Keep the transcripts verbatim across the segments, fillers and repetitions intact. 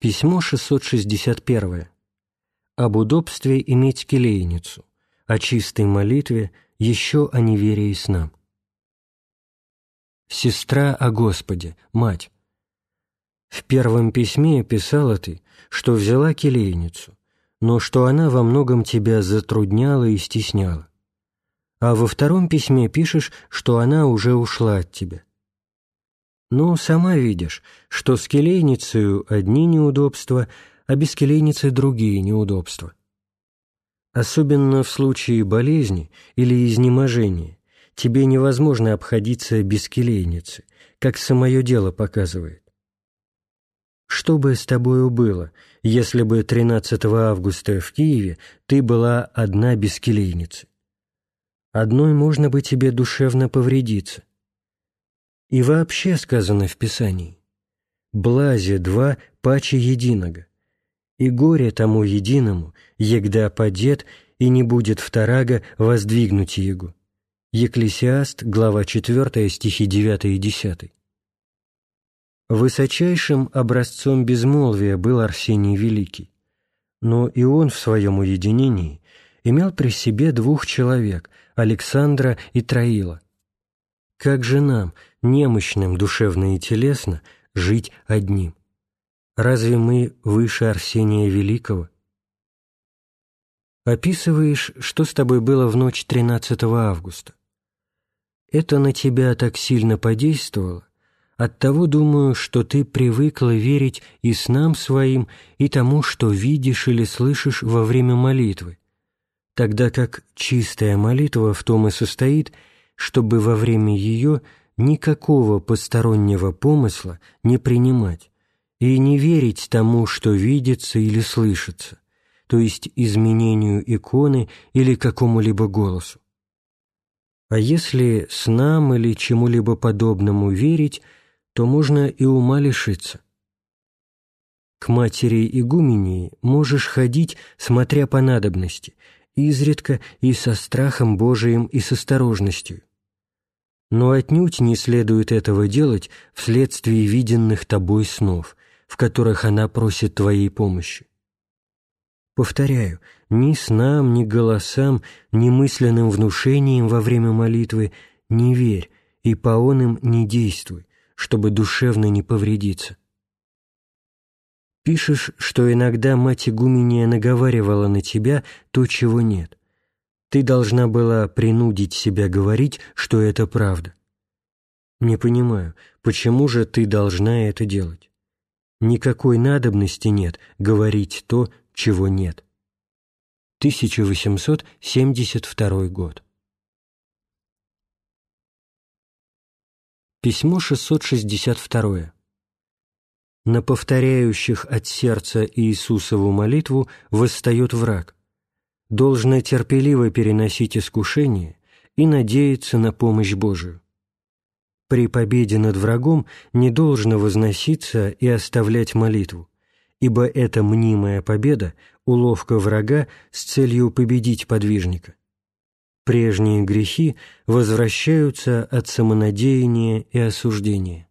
Письмо шестьсот шестьдесят первое. Об удобстве иметь келейницу, о чистой молитве, еще о неверии снам. Сестра о Господе, мать. В первом письме писала ты, что взяла келейницу, но что она во многом тебя затрудняла и стесняла. А во втором письме пишешь, что она уже ушла от тебя. Но сама видишь, что с келейницей одни неудобства, а без келейницы другие неудобства. Особенно в случае болезни или изнеможения тебе невозможно обходиться без келейницы, как самое дело показывает. Что бы с тобою было, если бы тринадцатого августа в Киеве ты была одна без келейницы? Одной можно бы тебе душевно повредиться. И вообще сказано в Писании: «Блазе два паче единого, и горе тому единому, егда падет, и не будет вторага воздвигнуть его». Екклесиаст, глава четвёртая, стихи девятый и десятый. Высочайшим образцом безмолвия был Арсений Великий, но и он в своем уединении имел при себе двух человек – Александра и Троила. Как же нам, немощным душевно и телесно, жить одним? Разве мы выше Арсения Великого? Описываешь, что с тобой было в ночь тринадцатого августа. Это на тебя так сильно подействовало, оттого думаю, что ты привыкла верить и снам своим, и тому, что видишь или слышишь во время молитвы, тогда как чистая молитва в том и состоит, чтобы во время ее никакого постороннего помысла не принимать и не верить тому, что видится или слышится, то есть изменению иконы или какому-либо голосу. А если снам или чему-либо подобному верить, то можно и ума лишиться. К матери игумении можешь ходить, смотря по надобности, изредка и со страхом Божиим и с осторожностью. Но отнюдь не следует этого делать вследствие виденных тобой снов, в которых она просит твоей помощи. Повторяю, ни снам, ни голосам, ни мысленным внушениям во время молитвы не верь и по оным не действуй, чтобы душевно не повредиться. Пишешь, что иногда мать игумения наговаривала на тебя то, чего нет. Ты должна была принудить себя говорить, что это правда. Не понимаю, почему же ты должна это делать? Никакой надобности нет говорить то, чего нет. тысяча восемьсот семьдесят второй год. Письмо шестьсот шестьдесят второе. На повторяющих от сердца Иисусову молитву восстает враг. Должно терпеливо переносить искушение и надеяться на помощь Божию. При победе над врагом не должно возноситься и оставлять молитву, ибо эта мнимая победа – уловка врага с целью победить подвижника. Прежние грехи возвращаются от самонадеяния и осуждения.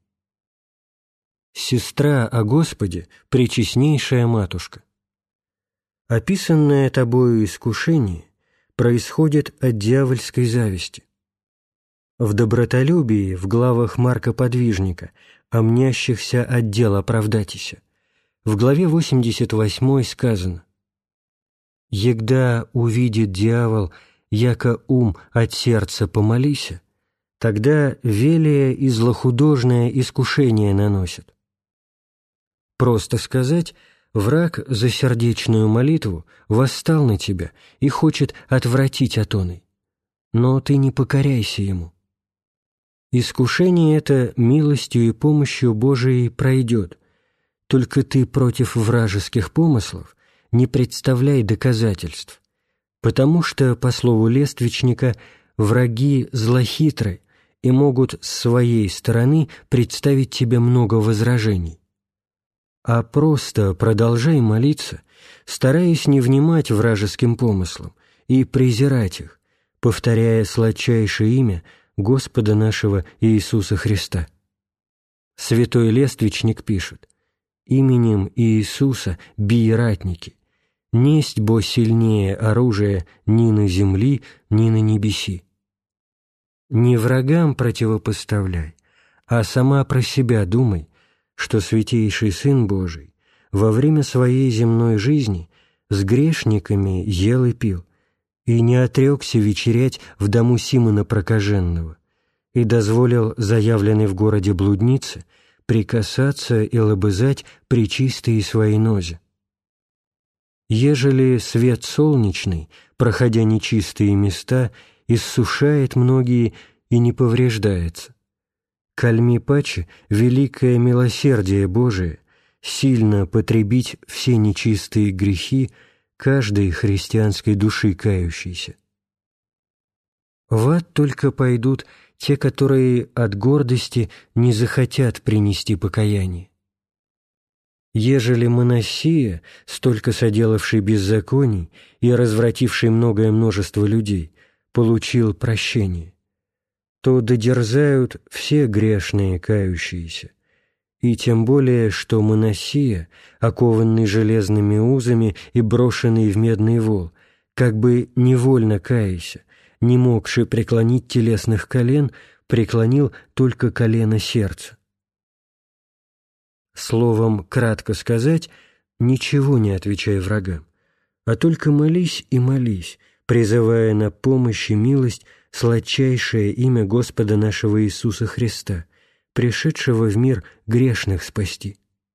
Сестра о Господе – пречестнейшая матушка. Описанное тобою искушение происходит от дьявольской зависти. В добротолюбии в главах Марка Подвижника, о мнящихся от дел оправдатися, в главе восемьдесят восьмой сказано: «Егда увидит дьявол, яко ум от сердца помолися, тогда велие и злохудожное искушение наносят». Просто сказать, враг за сердечную молитву восстал на тебя и хочет отвратить от оной, но ты не покоряйся ему. Искушение это милостью и помощью Божией пройдет, только ты против вражеских помыслов не представляй доказательств, потому что, по слову лествичника, враги злохитры и могут с своей стороны представить тебе много возражений. А просто продолжай молиться, стараясь не внимать вражеским помыслам и презирать их, повторяя сладчайшее имя Господа нашего Иисуса Христа. Святой лествичник пишет: именем Иисуса бий ратники, несть бо сильнее оружие ни на земли, ни на небеси. Не врагам противопоставляй, а сама про себя думай, что Святейший Сын Божий во время своей земной жизни с грешниками ел и пил, и не отрекся вечерять в дому Симона Прокаженного, и дозволил заявленной в городе блуднице прикасаться и лобызать пречистые свои нозе. Ежели свет солнечный, проходя нечистые места, иссушает многие и не повреждается, кальми паче великое милосердие Божие сильно потребить все нечистые грехи каждой христианской души кающейся. В ад только пойдут те, которые от гордости не захотят принести покаяние. Ежели Моносия, столько соделавший беззаконий и развративший многое множество людей, получил прощение, то додерзают все грешные кающиеся, и тем более, что Моносия, окованный железными узами и брошенный в медный вол, как бы невольно каяся, не могши преклонить телесных колен, преклонил только колено сердца. Словом, кратко сказать, ничего не отвечай врагам, а только молись и молись, призывая на помощь и милость сладчайшее имя Господа нашего Иисуса Христа, пришедшего в мир грешных спасти.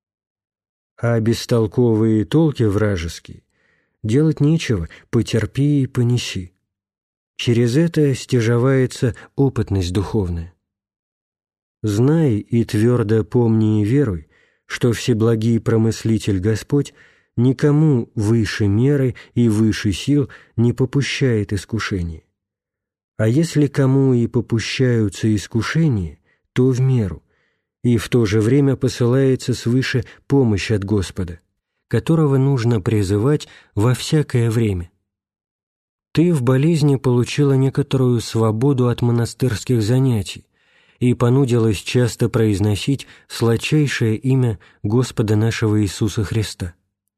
А бестолковые толки вражеские делать нечего, потерпи и понеси. Через это стяжавается опытность духовная. Знай и твердо помни и веруй, что Всеблагий Промыслитель Господь никому выше меры и выше сил не попущает искушения. А если кому и попущаются искушения, то в меру, и в то же время посылается свыше помощь от Господа, которого нужно призывать во всякое время. Ты в болезни получила некоторую свободу от монастырских занятий и понудилась часто произносить сладчайшее имя Господа нашего Иисуса Христа.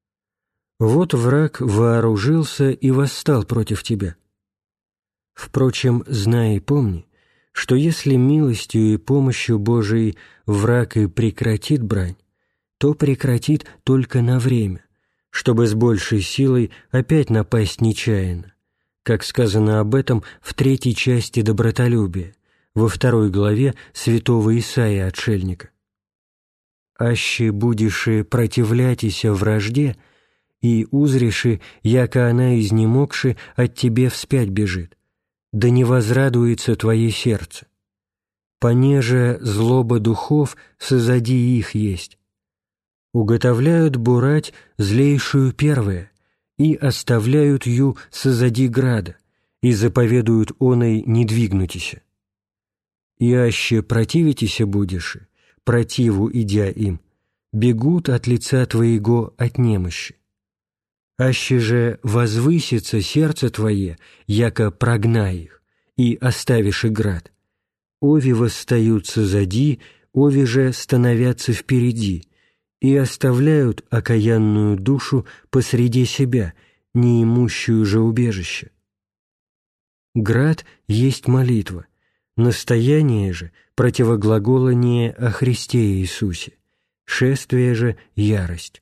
Вот враг вооружился и восстал против тебя. Впрочем, знай и помни, что если милостью и помощью Божией враг и прекратит брань, то прекратит только на время, чтобы с большей силой опять напасть нечаянно, как сказано об этом в третьей части «Добротолюбия», во второй главе святого Исаия Отшельника. «Аще будеши противлятися вражде, и узреши, яко она изнемогши от тебе вспять бежит, да не возрадуется твое сердце. Понеже злоба духов созади их есть. Уготовляют бурать злейшую первое, и оставляют ю созади града, и заповедуют оной не двигнутися. И аще противитеся будеши, противу идя им, бегут от лица твоего от немощи. Аще же возвысится сердце твое, яко прогна их, и оставишь и град. Ови восстают созади, ови же становятся впереди, и оставляют окаянную душу посреди себя, неимущую же убежище. Град есть молитва, настояние же противоглаголание о Христе Иисусе, шествие же ярость.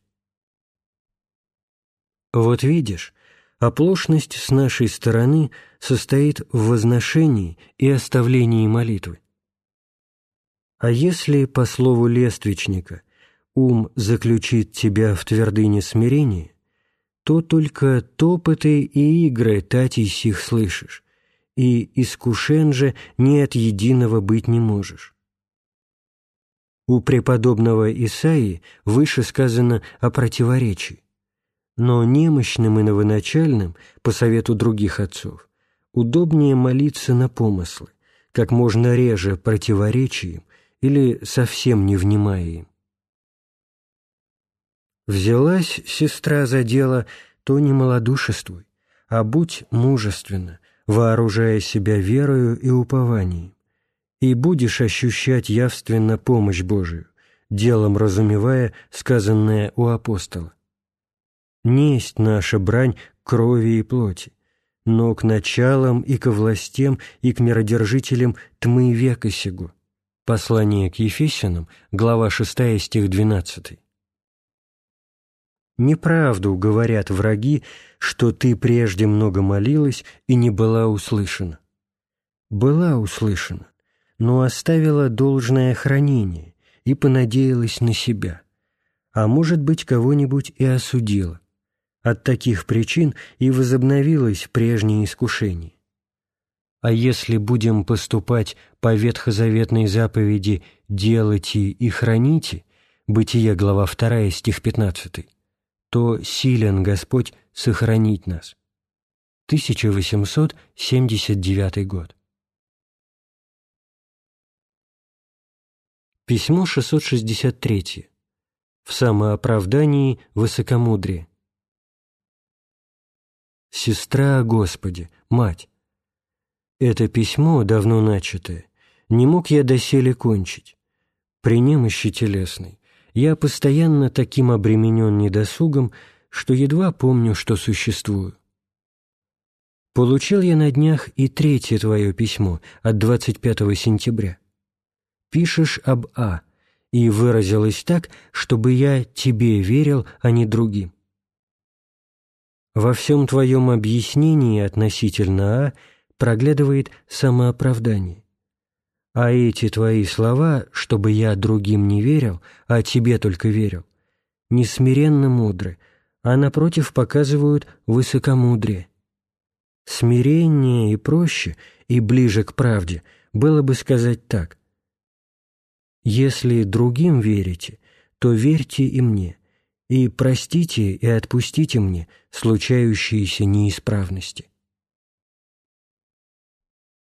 Вот видишь, оплошность с нашей стороны состоит в возношении и оставлении молитвы. А если, по слову лествичника, ум заключит тебя в твердыне смирения, то только топоты и игры татей сих слышишь, и искушен же ни от единого быть не можешь. У преподобного Исаии выше сказано о противоречии, но немощным и новоначальным, по совету других отцов, удобнее молиться на помыслы, как можно реже противоречием или совсем не внимая им. Взялась сестра за дело, то не малодушествуй, а будь мужественна, вооружая себя верою и упованием, и будешь ощущать явственно помощь Божию, делом разумевая сказанное у апостола. «Несть наша брань крови и плоти, но к началам и ко властям и к миродержителям тьмы века сего». Послание к Ефесянам, глава шестая, стих двенадцатый. «Неправду говорят враги, что ты прежде много молилась и не была услышана. Была услышана, но оставила должное хранение и понадеялась на себя, а может быть, кого-нибудь и осудила. От таких причин и возобновилось прежнее искушение. А если будем поступать по ветхозаветной заповеди «делайте и храните» Бытие, глава вторая, стих пятнадцатый, то силен Господь сохранить нас. тысяча восемьсот семьдесят девятый год. Письмо шестьсот шестьдесят три. В самооправдании высокомудрие. Сестра Господи, мать, это письмо, давно начатое, не мог я доселе кончить. При немощи телесной я постоянно таким обременен недосугом, что едва помню, что существую. Получил я на днях и третье твое письмо от двадцать пятого сентября. Пишешь об А, и выразилось так, чтобы я тебе верил, а не другим. Во всем твоем объяснении относительно А проглядывает самооправдание. А эти твои слова, чтобы я другим не верил, а тебе только верил, не смиренно мудры, а напротив показывают высокомудрие. Смиреннее и проще, и ближе к правде было бы сказать так: «Если другим верите, то верьте и мне, и простите и отпустите мне случающиеся неисправности».